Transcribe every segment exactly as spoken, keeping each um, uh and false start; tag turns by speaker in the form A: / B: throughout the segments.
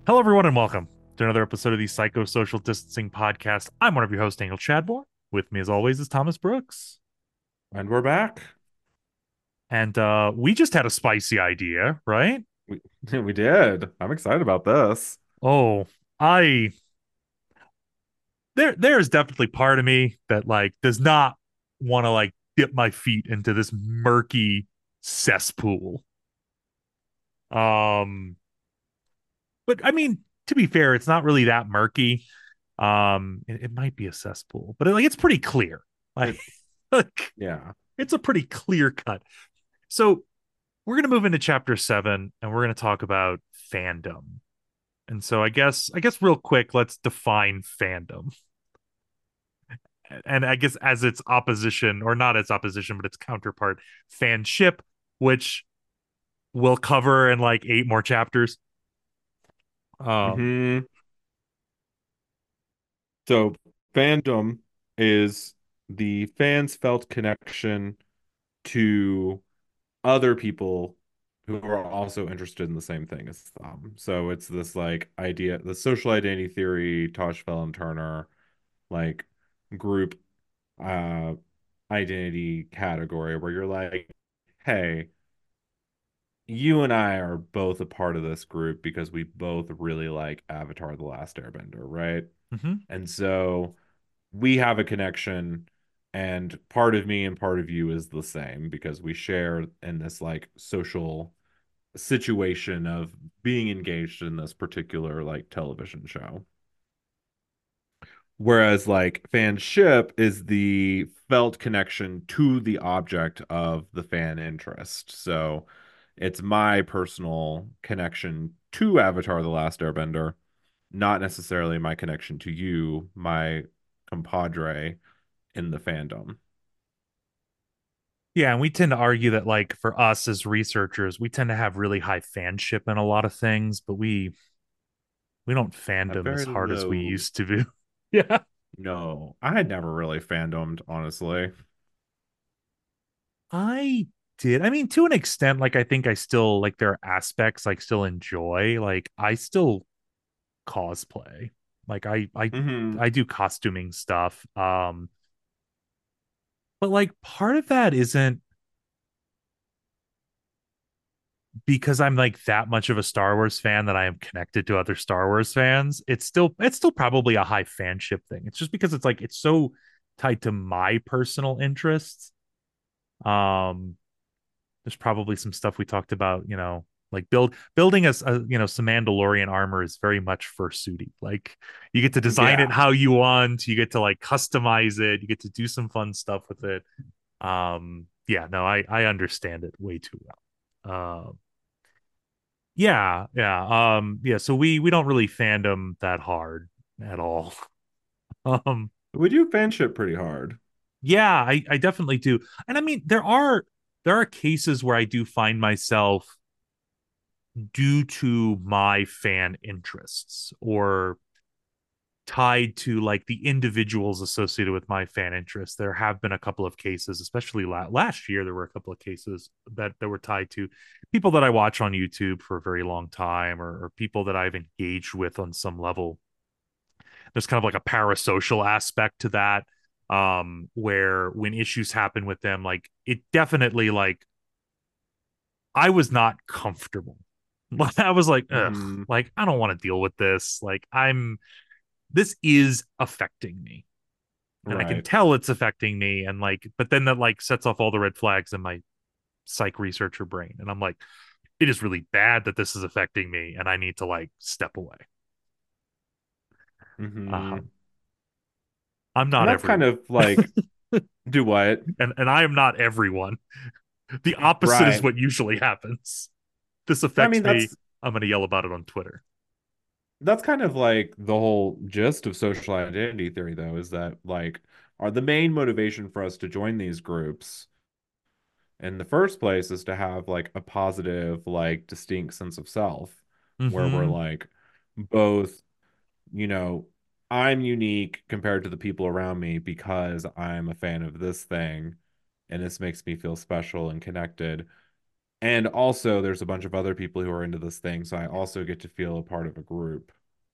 A: Hello, everyone, and welcome to another episode of the Psychosocial Distancing Podcast. I'm one of your hosts, Daniel Chadmore. With me, as always, is Thomas Brooks.
B: And we're back.
A: And uh, we just had a spicy idea, right?
B: We we did. I'm excited about this.
A: Oh, I there there is definitely part of me that like does not want to like dip my feet into this murky cesspool. Um, but I mean, to be fair, it's not really that murky. Um, it, it might be a cesspool, but it, like it's pretty clear. Like,
B: It
A: like
B: yeah.
A: it's a pretty clear cut. So we're going to move into chapter seven and we're going to talk about fandom. And so I guess, I guess real quick, let's define fandom. And I guess as its opposition, or not its opposition, but its counterpart, fanship, which we'll cover in like eight more chapters. Um,
B: hmm So fandom is the fans felt connection to other people who are also interested in the same thing as them. So it's this like idea, the social identity theory, Tosh Felon Turner, like group uh identity category where you're like, hey, you and I are both a part of this group because we both really like Avatar: The Last Airbender, right?
A: mhm.
B: And so we have a connection, and part of me and part of you is the same because we share in this like social situation of being engaged in this particular like television show. Whereas like fanship is the felt connection to the object of the fan interest. So it's my personal connection to Avatar: The Last Airbender, not necessarily my connection to you, my compadre in the fandom.
A: Yeah, and we tend to argue that like for us as researchers, we tend to have really high fanship in a lot of things, but we we don't
B: A
A: fandom as
B: very
A: hard as we
B: low.
A: used to do. Yeah.
B: No, I had never really fandomed, honestly.
A: I did. I mean, to an extent, like I think I still like there are aspects like still enjoy. Like I still cosplay. Like I I
B: hmm
A: I do costuming stuff. Um, but like part of that isn't because I'm like that much of a Star Wars fan that I am connected to other Star Wars fans. It's still it's still probably a high fanship thing. It's just because it's like it's so tied to my personal interests. Um, there's probably some stuff we talked about, you know, like build building a, a you know some Mandalorian armor is very much fursuity. Like you get to design it
B: Yeah.
A: how you want, you get to like customize it, you get to do some fun stuff with it. Um, yeah, no, I I understand it way too well. Uh, yeah, yeah, um, yeah. So we we don't really fandom that hard at all. Um,
B: We do fanship pretty hard.
A: yeah, I I definitely do, and I mean there are there are cases where I do find myself due to my fan interests or tied to like the individuals associated with my fan interests. There have been a couple of cases, especially la- last year, there were a couple of cases that, that were tied to people that I watch on YouTube for a very long time or, or people that I've engaged with on some level. There's kind of like a parasocial aspect to that um where when issues happen with them like it definitely like I was not comfortable. I was like, ugh,
B: hmm
A: like I don't want to deal with this. Like I'm this is affecting me. And I can
B: Right.
A: tell it's affecting me. And like, but then that like sets off all the red flags in my psych researcher brain. And I'm like, it is really bad that this is affecting me and I need to like step away. Uh,
B: hmm
A: I'm
B: And
A: not
B: that's kind
A: everyone.
B: of like, do what?
A: and and I am not everyone. The opposite is
B: Right.
A: what usually happens. This
B: I
A: affects
B: mean,
A: me.
B: that's
A: I'm going to yell about it on Twitter.
B: that's kind of like the whole gist of social identity theory, though, is that like are the main motivation for us to join these groups in the first place is to have like a positive, like distinct sense of self, where we're
A: Mm-hmm.
B: like both, you know, I'm unique compared to the people around me because I'm a fan of this thing, and this makes me feel special and connected. And also, there's a bunch of other people who are into this thing, so I also get to feel a part of a group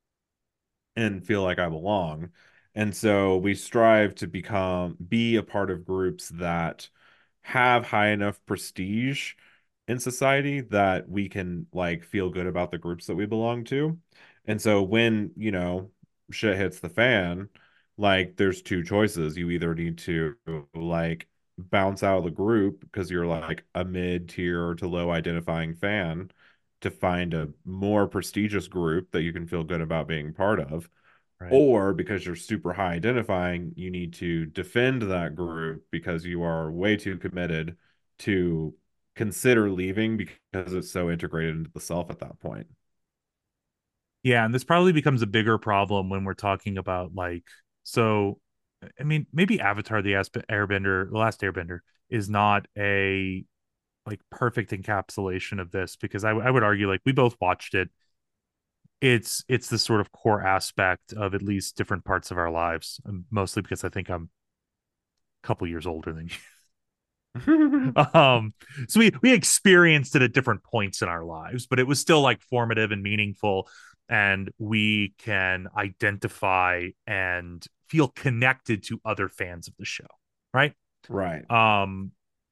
B: and feel like I belong. And so we strive to become be a part of groups that have high enough prestige in society that we can like feel good about the groups that we belong to. And so when, you know, shit hits the fan, like there's two choices. You either need to like bounce out of the group because you're like a mid-tier to low identifying fan to find a more prestigious group that you can feel good about being part of,
A: Right.
B: or because you're super high identifying, you need to defend that group because you are way too committed to consider leaving because it's so integrated into the self at that point.
A: Yeah, and this probably becomes a bigger problem when we're talking about like so I mean, maybe Avatar the Asp- Airbender, the last Airbender is not a like perfect encapsulation of this because I, I would argue like we both watched it. It's it's the sort of core aspect of at least different parts of our lives, um, mostly because I think I'm a couple years older than you. um, so we we experienced it at different points in our lives, but it was still like formative and meaningful, and we can identify and feel connected to other fans of the show, right?
B: Right.
A: Um,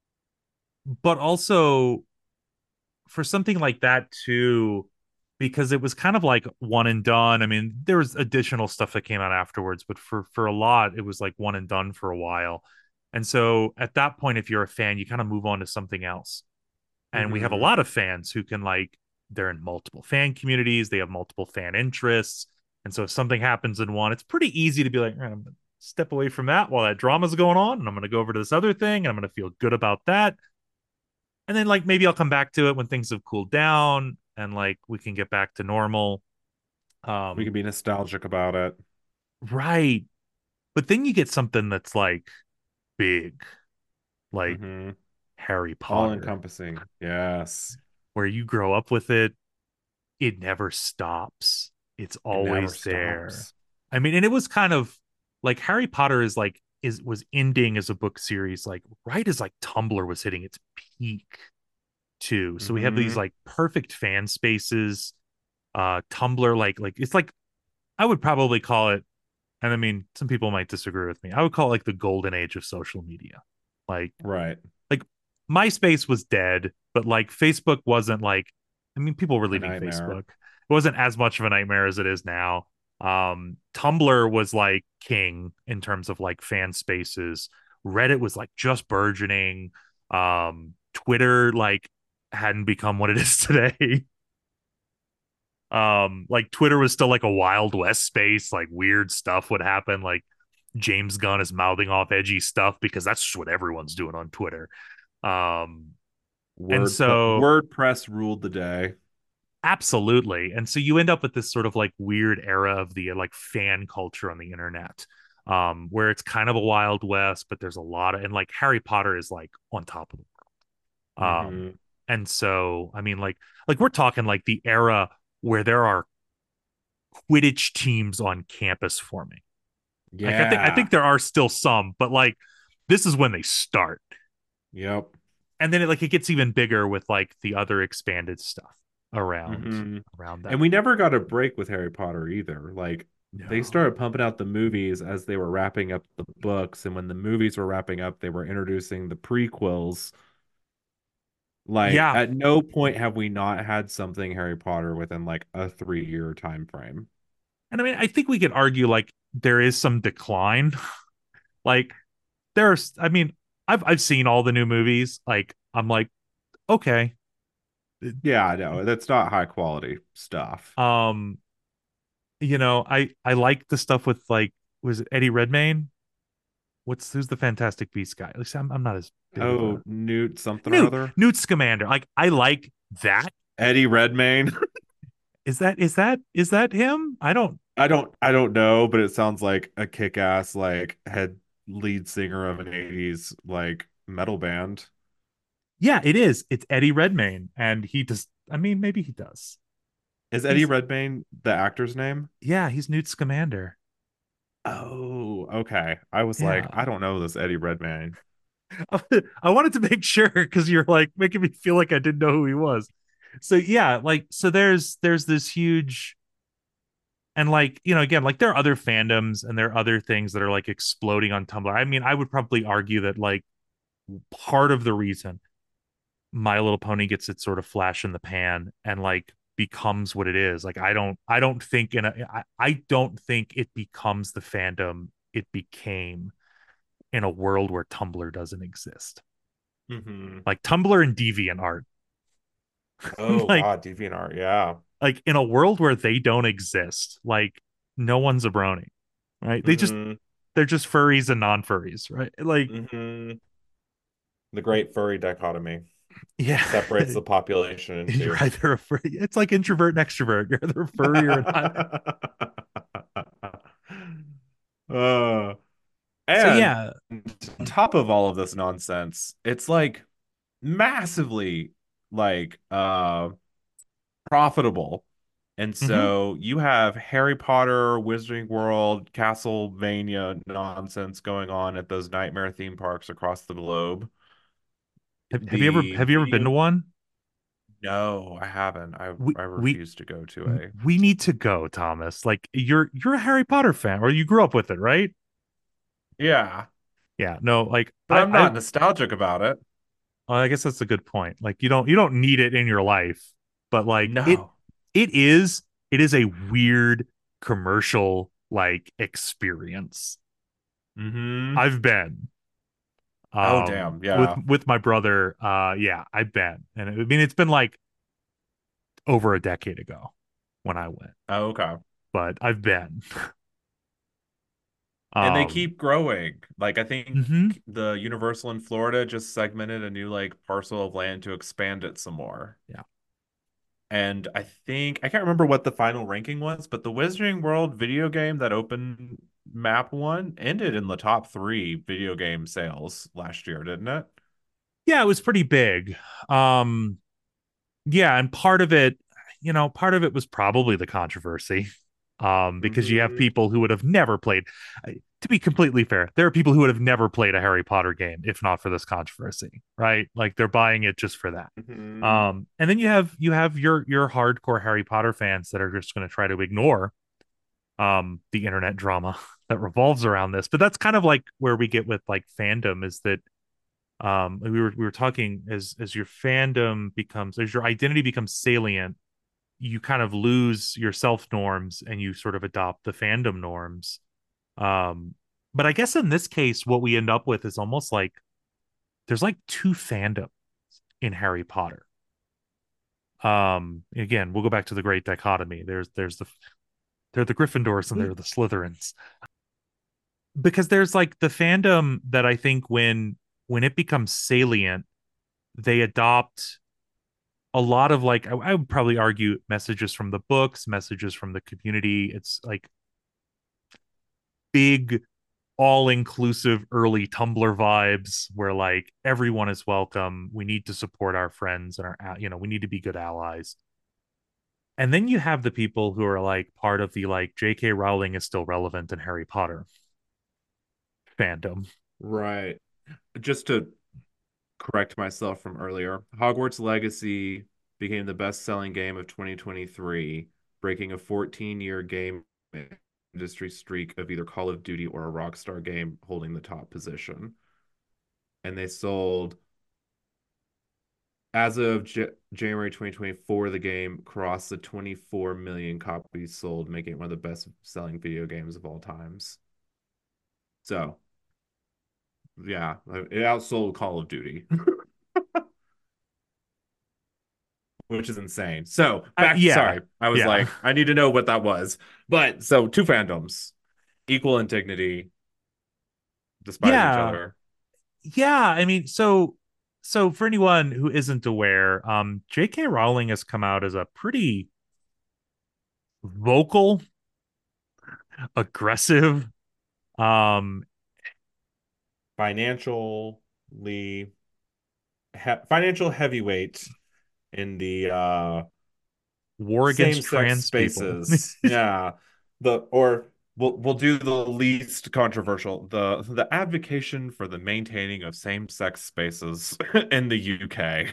A: but also for something like that too, because it was kind of like one and done. I mean, there was additional stuff that came out afterwards, but for for a lot, it was like one and done for a while. And so at that point, if you're a fan, you kind of move on to something else. And we have a
B: Hmm.
A: lot of fans who can like they're in multiple fan communities, they have multiple fan interests. And so if something happens in one, it's pretty easy to be like, "Eh, I'm gonna step away from that while that drama's going on, and I'm gonna go over to this other thing, and I'm gonna feel good about that, and then like maybe I'll come back to it when things have cooled down and like we can get back to normal."
B: We
A: Um,
B: can be nostalgic about it.
A: right. But then you get something that's like big, like
B: Hmm.
A: Harry
B: All
A: Potter,
B: encompassing. Yes.
A: where you grow up with it, it never stops. It's
B: It never
A: always there.
B: stops.
A: I mean, and it was kind of like Harry Potter is like is was ending as a book series like right as like Tumblr was hitting its peak too. So we have these
B: Hmm.
A: like perfect fan spaces. Uh Tumblr like like it's like I would probably call it, and I mean, some people might disagree with me. I would call it like the golden age of social media. Like,
B: Right.
A: like MySpace was dead, but like Facebook wasn't like, I mean, people were
B: A
A: leaving
B: nightmare.
A: Facebook. It wasn't as much of a nightmare as it is now. Um, Tumblr was like king in terms of like fan spaces. Reddit was like just burgeoning. Um, Twitter like hadn't become what it is today. Um, like Twitter was still like a Wild West space, like weird stuff would happen, like James Gunn is mouthing off edgy stuff because that's just what everyone's doing on Twitter. Um, and
B: Word
A: so
B: WordPress ruled the day.
A: absolutely. And so you end up with this sort of like weird era of the like fan culture on the internet. Um, where it's kind of a Wild West, but there's a lot of and like Harry Potter is like on top of the world. Um,
B: Hmm.
A: and so I mean like like we're talking like the era where there are Quidditch teams on campus forming. Like I think I
B: Yeah.
A: think there are still some, but like this is when they start.
B: Yep.
A: And then it like it gets even bigger with like the other expanded stuff around
B: Hmm.
A: around
B: And
A: that.
B: we never got a break with Harry Potter either. Like they started
A: No.
B: pumping out the movies as they were wrapping up the books, and when the movies were wrapping up, they were introducing the prequels. Like
A: Yeah.
B: at no point have we not had something Harry Potter within like a three year time frame.
A: And I mean I think we could argue like there is some decline. Like there's I mean I've I've seen all the new movies. Like I'm like okay.
B: Yeah, I know. That's not high quality stuff.
A: Um you know, I I like the stuff with like was it Eddie Redmayne? What's who's the Fantastic Beast guy? At least I'm I'm not as big of
B: Oh,
A: a
B: Newt something or
A: Newt
B: other.
A: Newt Scamander. Like I like that.
B: Eddie Redmayne.
A: Is that is that is that him? I don't.
B: I don't I don't know, but it sounds like a kick-ass like head lead singer of an eighties like metal band.
A: Yeah, it is. It's Eddie Redmayne, and he does. I mean, maybe he does.
B: Is Eddie
A: He's
B: Redmayne the actor's name?
A: yeah, he's Newt Scamander.
B: Oh, okay. I was like,
A: Yeah,
B: I don't know this Eddie Redmayne.
A: I wanted to make sure because you're like making me feel like I didn't know who he was. So yeah, like so there's there's this huge, and like, you know, again, like there are other fandoms and there are other things that are like exploding on Tumblr. I mean, I would probably argue that like part of the reason My Little Pony gets its sort of flash in the pan and like becomes what it is. Like I don't I don't think in a I, I don't think it becomes the fandom it became in a world where Tumblr doesn't exist.
B: Hmm.
A: Like Tumblr and DeviantArt.
B: Oh
A: like
B: God, DeviantArt, yeah.
A: like in a world where they don't exist, like no one's a brony, right? They just
B: Hmm.
A: they're just furries and non-furries, right? Like
B: Hmm. The great furry dichotomy
A: yeah.
B: separates the population in
A: You're
B: two.
A: either a furry, it's like introvert and extrovert. You're either a furry or not.
B: uh,
A: So
B: and
A: yeah.
B: on top of all of this nonsense, it's like massively like uh profitable. And
A: Mm-hmm.
B: so you have Harry Potter, Wizarding World, Castlevania nonsense going on at those nightmare theme parks across the globe.
A: Have, have you ever
B: The
A: have you ever been to
B: video,
A: one?
B: no, I haven't. I
A: We
B: I
A: we
B: refuse to go to a.
A: we need to go, Thomas. Like you're you're a Harry Potter fan, or you grew up with it, right?
B: Yeah,
A: Yeah. No, like
B: but
A: I
B: I'm
A: I
B: not nostalgic about it.
A: well, I guess that's a good point. Like you don't you don't need it in your life, but like it
B: No.
A: it is it is a weird commercial like experience.
B: Hmm.
A: I've been
B: Oh,
A: um
B: damn.
A: with
B: Yeah.
A: with my brother. Uh yeah, I've been. And I mean it's been like over a decade ago when I went,
B: Oh, okay.
A: but I've been.
B: And they
A: Um
B: keep growing. Like I think
A: mhm.
B: the Universal in Florida just segmented a new like parcel of land to expand it some more.
A: Yeah.
B: And I think I can't remember what the final ranking was, but the Wizarding World video game that open map one ended in the top three video game sales last year, didn't it?
A: Yeah, it was pretty big. Um yeah, and part of it, you know, part of it was probably the controversy. Um because you have
B: Hmm.
A: people who would have never played, to be completely fair, there are people who would have never played a Harry Potter game if not for this controversy, right? Like they're buying it just for that.
B: Hmm.
A: Um and then you have you have your your hardcore Harry Potter fans that are just going to try to ignore um the internet drama that revolves around this. But that's kind of like where we get with like fandom, is that um we were we were talking, as as your fandom becomes, as your identity becomes salient, you kind of lose your self norms and you sort of adopt the fandom norms. um but I guess in this case what we end up with is almost like there's like two fandoms in Harry Potter. Um again, we'll go back to the great dichotomy. There's there's the they're the Gryffindors and they're the Slytherins, because there's like the fandom that I think when when it becomes salient, they adopt a lot of like, I, I would probably argue messages from the books, messages from the community. It's like big, all inclusive early Tumblr vibes where like everyone is welcome. We need to support our friends and our, you know, we need to be good allies. And then you have the people who are like part of the like J K. Rowling is still relevant in Harry Potter fandom.
B: Right. Just to correct myself from earlier, Hogwarts Legacy became the best-selling game of twenty twenty-three, breaking a fourteen-year game industry streak of either Call of Duty or a Rockstar game holding the top position. And they sold, as of J January twenty twenty-four, the game crossed the twenty-four million copies sold, making it one of the best-selling video games of all times. So, yeah, it outsold Call of Duty. Which is insane. So
A: I,
B: back,
A: yeah,
B: sorry, I was
A: yeah,
B: like, I need to know what that was. But so two fandoms, equal in dignity, despite each
A: yeah,
B: other.
A: yeah. I mean, so so for anyone who isn't aware, um, J K. Rowling has come out as a pretty vocal, aggressive, um,
B: Financially, he financial heavyweight in the uh
A: war against
B: same-sex
A: trans people.
B: spaces. Yeah. The or we'll we'll do the least controversial. The the advocation for the maintaining of same-sex spaces in the U K.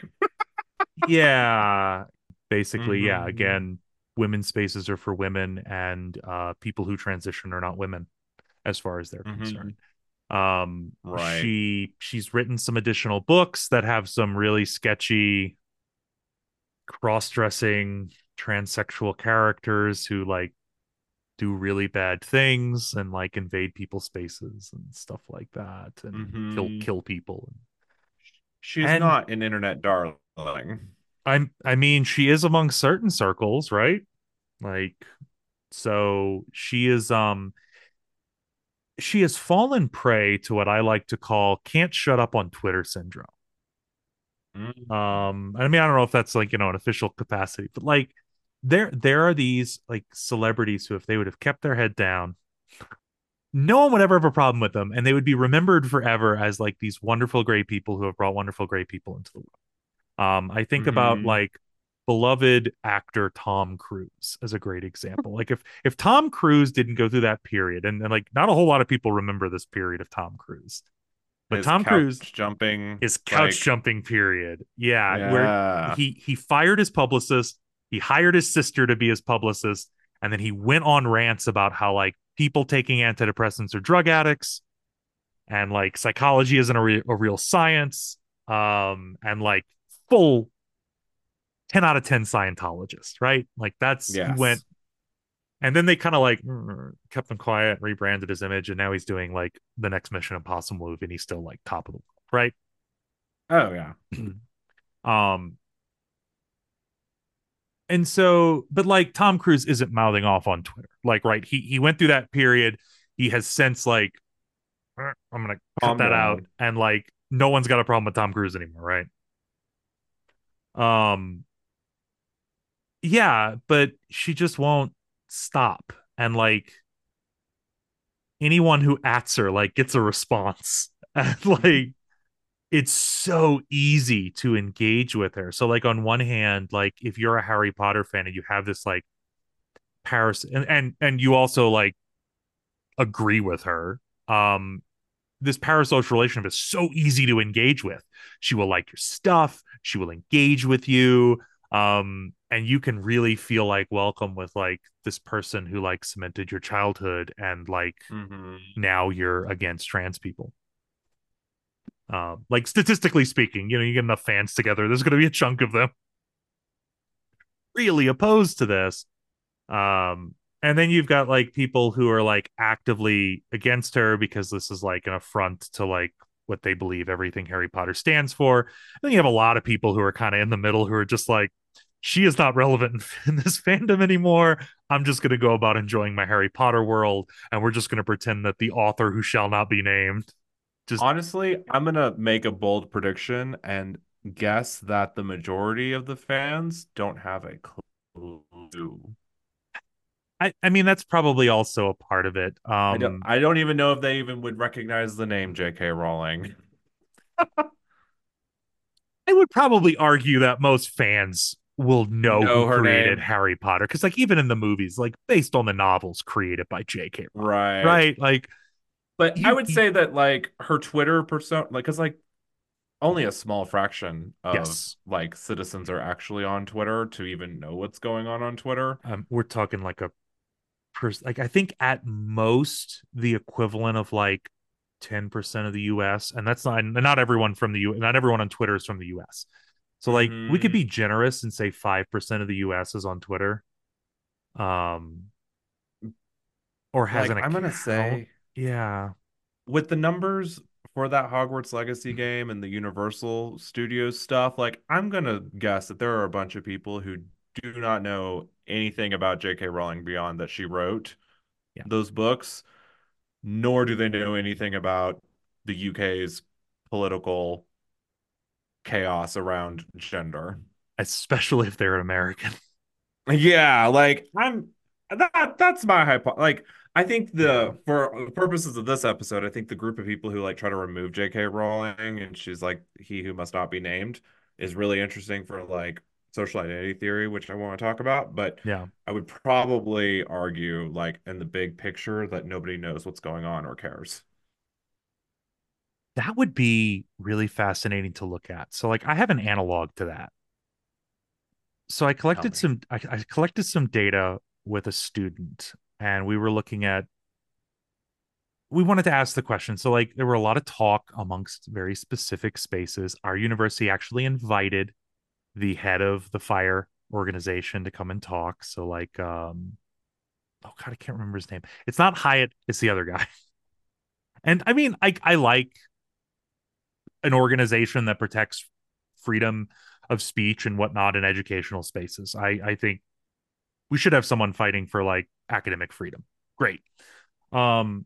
A: Yeah, basically, yeah.
B: Hmm.
A: Again, women's spaces are for women, and uh, people who transition are not women, as far as they're
B: Hmm.
A: concerned. Um,
B: Right.
A: she she's written some additional books that have some really sketchy cross-dressing transsexual characters who like do really bad things and like invade people's spaces and stuff like that and kill
B: Hmm.
A: kill people.
B: She's
A: And
B: not an internet darling.
A: I'm I mean she is among certain circles, right? Like so she is um she has fallen prey to what I like to call can't shut up on Twitter syndrome.
B: Mm.
A: Um I mean I don't know if that's like, you know, an official capacity, but like there there are these like celebrities who if they would have kept their head down, no one would ever have a problem with them and they would be remembered forever as like these wonderful great people who have brought wonderful great people into the world. Um, I think about
B: Hmm.
A: like beloved actor Tom Cruise as a great example. Like if if Tom Cruise didn't go through that period, and, and like not a whole lot of people remember this period of Tom Cruise, but
B: His
A: Tom
B: couch
A: Cruise,
B: jumping,
A: his couch
B: like,
A: jumping period, yeah, where
B: yeah.
A: he he fired his publicist, he hired his sister to be his publicist, and then he went on rants about how like people taking antidepressants are drug addicts and like psychology isn't a, re- a real science, um and like full ten out of ten Scientologists, right? Like that's he went
B: Yes.
A: and then they kind of like mm, kept him quiet, rebranded his image, and now he's doing like the next Mission Impossible movie and he's still like top of the world,
B: Oh yeah.
A: right? um and so but like Tom Cruise isn't mouthing off on Twitter. Like right, he he went through that period. He has since like "Er, I'm gonna cut
B: Calm
A: that out
B: down.
A: and like no one's got a problem with Tom Cruise anymore, right? Um yeah, but she just won't stop. And like anyone who ats her like gets a response. And like it's so easy to engage with her. So like on one hand, like if you're a Harry Potter fan and you have this like Paris and and, and you also like agree with her, um this parasocial relationship is so easy to engage with. She will like your stuff, she will engage with you, um, and you can really feel like welcome with like this person who like cemented your childhood and like
B: Hmm.
A: now you're against trans people. Um, like statistically speaking, you know, you get enough fans together, there's going to be a chunk of them really opposed to this. Um, and then you've got like people who are like actively against her because this is like an affront to like what they believe everything Harry Potter stands for. And then you have a lot of people who are kind of in the middle who are just like, she is not relevant in, in this fandom anymore. I'm just going to go about enjoying my Harry Potter world, and we're just going to pretend that the author who shall not be named just.
B: Honestly, I'm gonna make a bold prediction and guess that the majority of the fans don't have a clue.
A: I, I mean, that's probably also a part of it.
B: I don't
A: Um,
B: I don't even know if they even would recognize the name J K. Rowling.
A: I would probably argue that most fans will know who
B: Know her
A: created
B: name.
A: Harry Potter because, like, even in the movies, like based on the novels created by J K. Rowling,
B: Right.
A: right? Like,
B: But I
A: you,
B: would
A: you
B: say that like her Twitter persona, like, cause like only a small fraction of
A: yes,
B: like citizens are actually on Twitter to even know what's going on on Twitter.
A: um, we're talking like a person. Like, I think at most the equivalent of like ten percent of the U S, and that's not not everyone from the U. Not everyone on Twitter is from the U S. So, like, we could
B: Hmm.
A: be generous and say five percent of the U S is on Twitter. Um, or has
B: Like
A: an
B: I'm gonna
A: account.
B: say
A: Yeah.
B: with the numbers for that Hogwarts Legacy game and the Universal Studios stuff, like I'm gonna guess that there are a bunch of people who do not know anything about J K. Rowling beyond that she wrote
A: Yeah.
B: those books, nor do they know anything about the U K's political chaos around gender.
A: Especially if they're an American.
B: Yeah, like I'm that that's my hypo like I think
A: Yeah.
B: the for the purposes of this episode, I think the group of people who like try to remove J K. Rowling and she's like he who must not be named is really interesting for like social identity theory, which I want to talk about, but
A: Yeah.
B: I would probably argue, like in the big picture, that nobody knows what's going on or cares.
A: That would be really fascinating to look at. So like I have an analog to that. So I
B: Tell
A: collected
B: me.
A: some I, I collected some data with a student, and we were looking at we wanted to ask the question. So like there were a lot of talk amongst very specific spaces. Our university actually invited the head of the fire organization to come and talk. So like um oh god, I can't remember his name. It's not Hyatt, it's the other guy. And I mean, I I like an organization that protects freedom of speech and whatnot in educational spaces. I I think we should have someone fighting for like academic freedom. Great. Um,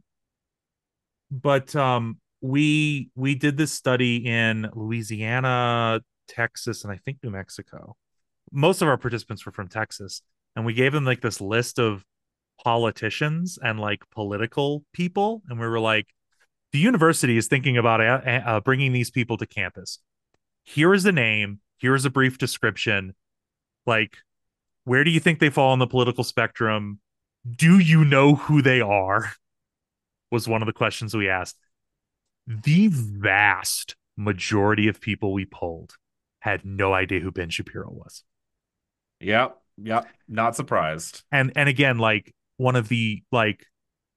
A: but um, we we did this study in Louisiana, Texas, and I think New Mexico. Most of our participants were from Texas, and we gave them like this list of politicians and like political people, and we were like, the university is thinking about uh, uh, bringing these people to campus. Here is the name. Here is a brief description. Like, where do you think they fall on the political spectrum? Do you know who they are? Was one of the questions we asked. The vast majority of people we polled had no idea who Ben Shapiro was.
B: Yep, yep, not surprised.
A: And and again, like one of the like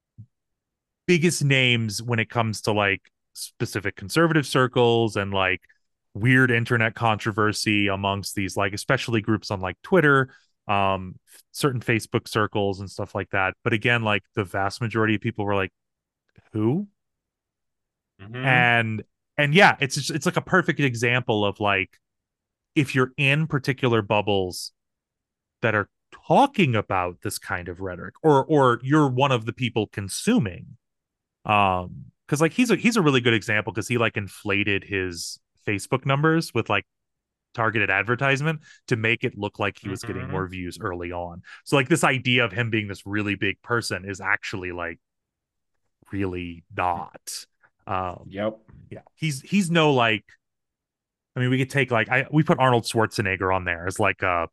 A: biggest names when it comes to like specific conservative circles and like weird internet controversy amongst these like especially groups on like Twitter, um certain Facebook circles and stuff like that. But again, like the vast majority of people were like, who?
B: Hmm.
A: And and yeah, it's just, it's like a perfect example of like if you're in particular bubbles that are talking about this kind of rhetoric, or or you're one of the people consuming, um because like he's a he's a really good example because he like inflated his Facebook numbers with like targeted advertisement to make it look like he was getting
B: Hmm.
A: more views early on. So like this idea of him being this really big person is actually like really not. Um
B: Yep.
A: yeah, he's he's no like I mean we could take like I we put Arnold Schwarzenegger on there as like a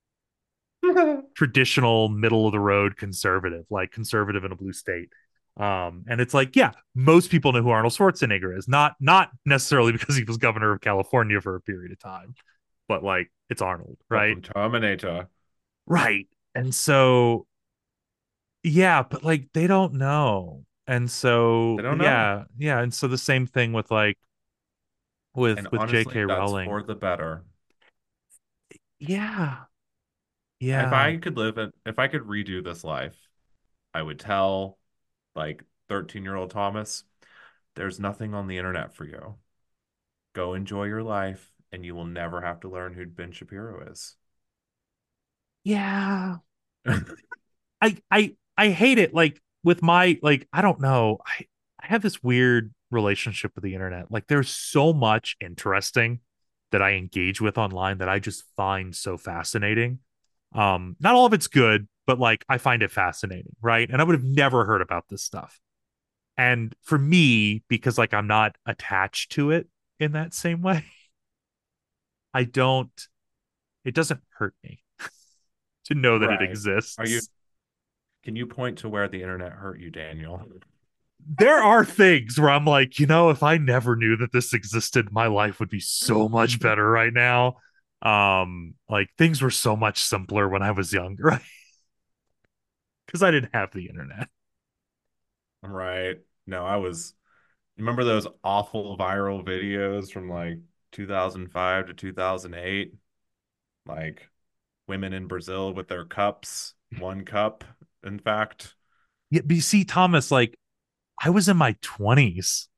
A: traditional middle of the road conservative, like conservative in a blue state. Um, and it's like, yeah, most people know who Arnold Schwarzenegger is, not not necessarily because he was governor of California for a period of time, but like it's Arnold,
B: But
A: right?
B: from Terminator,
A: Right. And so yeah, but like they don't know. And
B: they
A: so
B: don't know.
A: yeah, yeah. And so the same thing with like with
B: And
A: with
B: honestly,
A: J K
B: that's
A: Rowling.
B: for the better.
A: Yeah.
B: If
A: Yeah.
B: I could live it, if I could redo this life, I would tell like thirteen-year-old Thomas, there's nothing on the internet for you. Go enjoy your life, and you will never have to learn who Ben Shapiro is.
A: Yeah. I I I hate it. Like with my like I don't know. I I have this weird relationship with the internet. Like there's so much interesting that I engage with online that I just find so fascinating. Um, not all of it's good, but like I find it fascinating, right? And I would have never heard about this stuff. And for me, because like I'm not attached to it in that same way, I don't. It doesn't hurt me to know that it
B: Right. Are you,
A: exists.
B: can you point to where the internet hurt you, Daniel?
A: There are things where I'm like, you know, if I never knew that this existed, my life would be so much better right now. Um, like things were so much simpler when I was younger, right? Because I didn't have the internet.
B: Right. No, I was, remember those awful viral videos from like two thousand five to two thousand eight? Like women in Brazil with their cups, one cup, in fact.
A: Yeah, but you see, Thomas, like I was in my twenties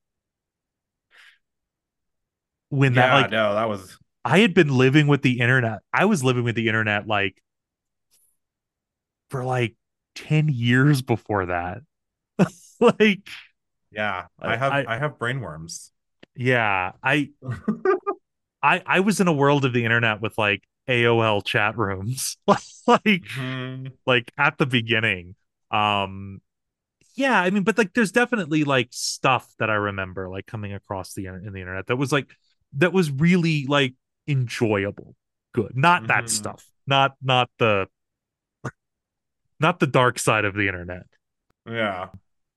A: when that
B: Yeah,
A: like
B: no, that was,
A: I had been living with the internet. I was living with the internet like for like ten years before that. Like
B: yeah,
A: I,
B: I have
A: I
B: I have brainworms.
A: yeah, I I I was in a world of the internet with like A O L chat rooms. like
B: Hmm.
A: like at the beginning. Um yeah, I mean, but like there's definitely like stuff that I remember like coming across the in the internet that was like that was really like enjoyable good. Not that
B: Hmm.
A: stuff. Not not the not the dark side of the internet.
B: Yeah.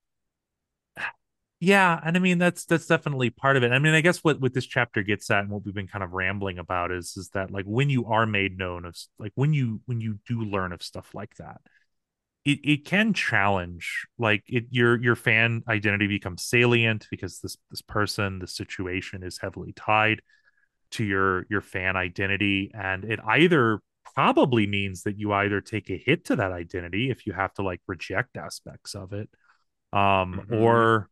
A: Yeah, and I mean that's that's definitely part of it. I mean, I guess what what this chapter gets at and what we've been kind of rambling about is is that like when you are made known of like when you when you do learn of stuff like that, it, it can challenge like it your your fan identity becomes salient because this this person, this situation is heavily tied to your your fan identity, and it either probably means that you either take a hit to that identity if you have to like reject aspects of it, um
B: Hmm.
A: or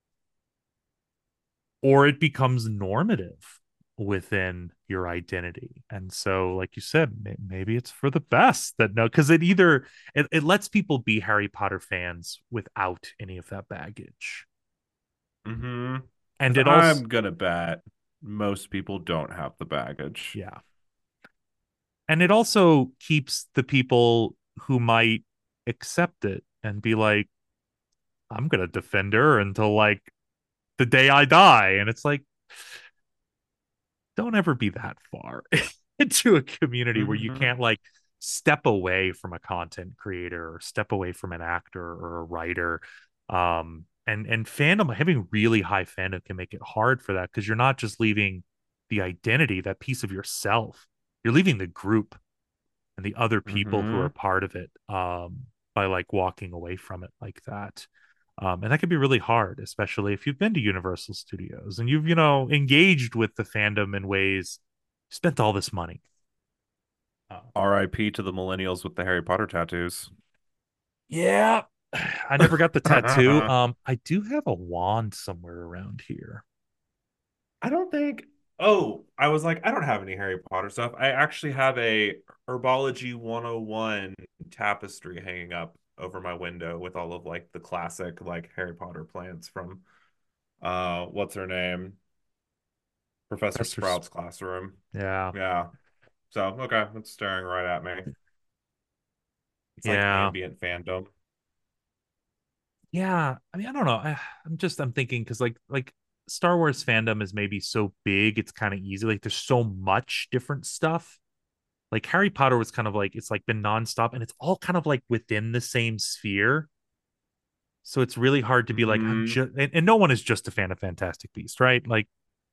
A: or it becomes normative within your identity. And so like you said, may- maybe it's for the best that no, because it either it, it lets people be Harry Potter fans without any of that baggage,
B: Hmm.
A: and
B: Because
A: it also,
B: I'm gonna bet most people don't have the baggage.
A: yeah, and it also keeps the people who might accept it and be like, I'm gonna defend her until like the day I die. And it's like, don't ever be that far into a community where you
B: Hmm.
A: can't like step away from a content creator or step away from an actor or a writer. Um and and fandom, having really high fandom can make it hard for that because you're not just leaving the identity, that piece of yourself, you're leaving the group and the other people who are
B: Hmm.
A: part of it, um, by like walking away from it like that. Um, and that can be really hard, especially if you've been to Universal Studios and you've, you know, engaged with the fandom in ways, spent all this money. Uh,
B: R I P to the millennials with the Harry Potter tattoos.
A: yeah, I never got the tattoo. Um, I do have a wand somewhere around here.
B: I don't think. Oh, I was like, I don't have any Harry Potter stuff. I actually have a Herbology one oh one tapestry hanging up over my window with all of like the classic like Harry Potter plants from uh what's her name? Professor
A: Professor's,
B: Sprout's classroom.
A: yeah,
B: Yeah. So, okay, it's staring right at me. It's like
A: yeah,
B: ambient fandom.
A: yeah. I mean, I don't know. I, I'm just I'm thinking because like like Star Wars fandom is maybe so big, it's kind of easy. Like there's so much different stuff. Like Harry Potter was kind of like it's like been nonstop, and it's all kind of like within the same sphere. So it's really hard to be like I'm
B: Hmm.
A: just, and, and no one is just a fan of Fantastic Beast, right? Like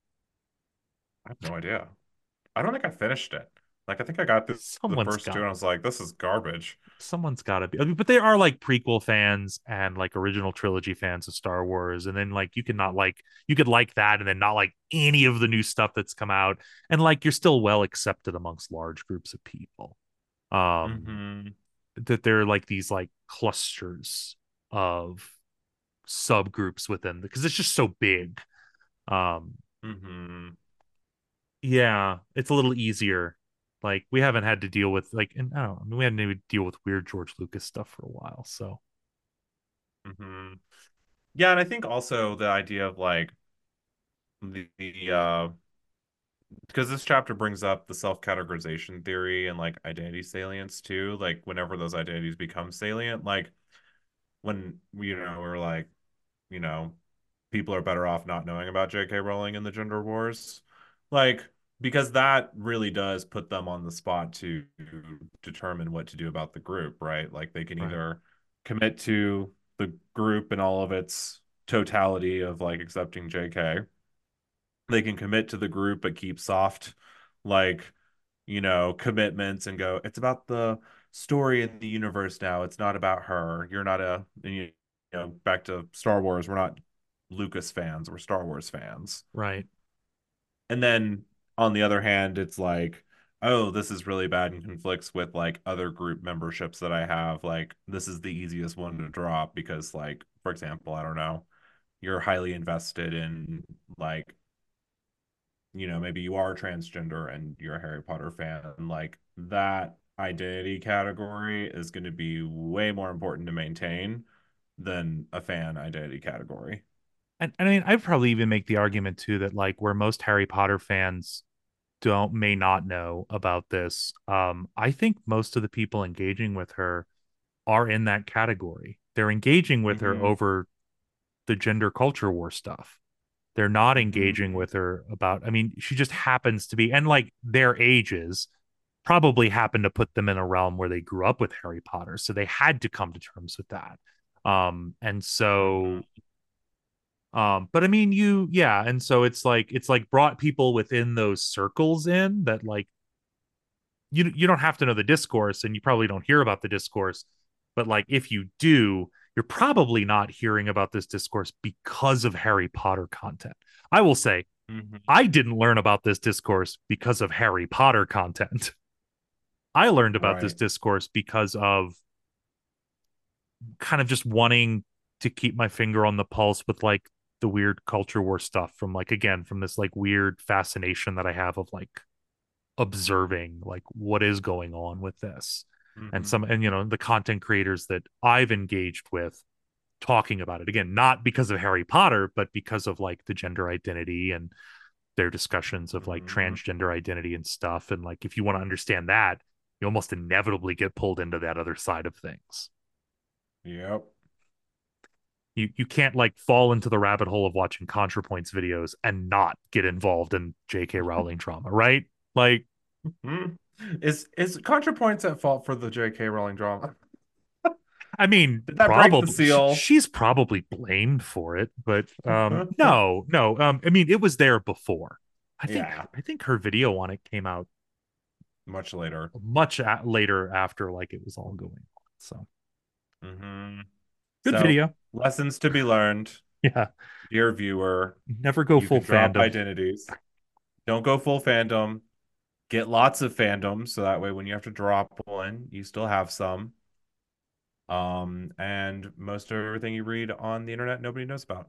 B: I have no idea. I don't think I finished it. Like, I think I got through the
A: someone's
B: first two and
A: got
B: I was like, this is garbage.
A: someone's got to be. I mean, but they are like prequel fans and like original trilogy fans of Star Wars, and then like you could not like you could like that and then not like any of the new stuff that's come out, and like you're still well accepted amongst large groups of people. Um,
B: Hmm.
A: that they're like these like clusters of subgroups within because it's just so big. Um,
B: Hmm.
A: yeah, it's a little easier. Like we haven't had to deal with like, and I don't know, I mean, we hadn't even deal with weird George Lucas stuff for a while. So
B: Hmm. Yeah, and I think also the idea of like the, the uh because this chapter brings up the self-categorization theory and like identity salience too. Like whenever those identities become salient, like when you know we're like, you know, people are better off not knowing about J K. Rowling and the gender wars. Like, because that really does put them on the spot to determine what to do about the group, right? Like, they can
A: right,
B: either commit to the group and all of its totality of like accepting J K. They can commit to the group but keep soft, like, you know, commitments and go, it's about the story in the universe now. It's not about her. You're not a, you know, back to Star Wars. We're not Lucas fans. We're Star Wars fans.
A: right.
B: And then on the other hand, it's like, oh, this is really bad and conflicts with like other group memberships that I have. Like, this is the easiest one to drop because, like, for example, I don't know, you're highly invested in like you know, maybe you are transgender and you're a Harry Potter fan, like that identity category is going to be way more important to maintain than a fan identity category.
A: And, and I mean, I'd probably even make the argument too that like where most Harry Potter fans don't may not know about this, um, I think most of the people engaging with her are in that category. They're engaging with her
B: Hmm.
A: over the gender culture war stuff. They're not engaging
B: Hmm.
A: with her about, I mean, she just happens to be, and like their ages. probably happened to put them in a realm where they grew up with Harry Potter, so they had to come to terms with that. Um, and so,
B: Mhm.
A: um, but I mean, you, yeah, and so it's like it's like brought people within those circles in that like you you don't have to know the discourse, and you probably don't hear about the discourse, but like if you do, you're probably not hearing about this discourse because of Harry Potter content. I will say,
B: Mhm.
A: I didn't learn about this discourse because of Harry Potter content. I learned about this
B: Right.
A: discourse because of kind of just wanting to keep my finger on the pulse with like the weird culture war stuff from like again from this like weird fascination that I have of like observing like what is going on with this and
B: Mhm.
A: some and you know the content creators that I've engaged with talking about it again not because of Harry Potter but because of like the gender identity and their discussions of like
B: Mhm.
A: transgender identity and stuff and like if you want to understand that you almost inevitably get pulled into that other side of things.
B: Yep.
A: You you can't like fall into the rabbit hole of watching ContraPoints videos and not get involved in J K. Rowling drama, right? Like,
B: Mhm. Is is ContraPoints at fault for the J K. Rowling drama?
A: I mean,
B: Did that break the
A: probably she,
B: seal?
A: she's probably blamed for it, but um, no, no. Um, I mean, it was there before. I think
B: Yeah,
A: I think her video on it came out
B: much later.
A: much a- later after like it was all going on. So
B: Hmm.
A: good
B: So,
A: video.
B: lessons to be learned,
A: Yeah,
B: dear viewer.
A: never go
B: You
A: full
B: can drop
A: fandom.
B: identities. Don't go full fandom. Get lots of fandoms so that way when you have to drop one, you still have some. Um, and most of everything you read on the internet, nobody knows about.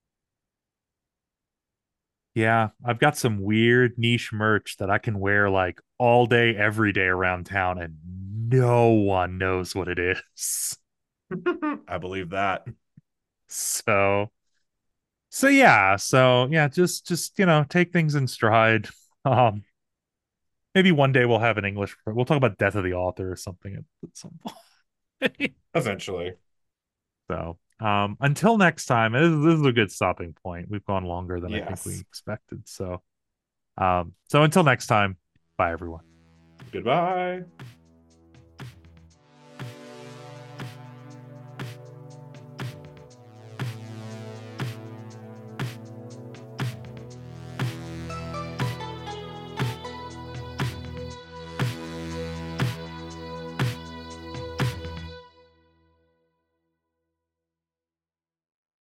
A: Yeah, I've got some weird niche merch that I can wear like all day, every day around town, and no one knows what it is.
B: I believe that.
A: So, so yeah, so yeah, just just you know, take things in stride. Um, maybe one day we'll have an English. We'll talk about Death of the Author or something at, at some point.
B: Eventually.
A: So, um, until next time, this, is- this is a good stopping point. We've gone longer than I think we
B: Yes.
A: expected. So, um, so until next time, bye everyone.
B: Goodbye.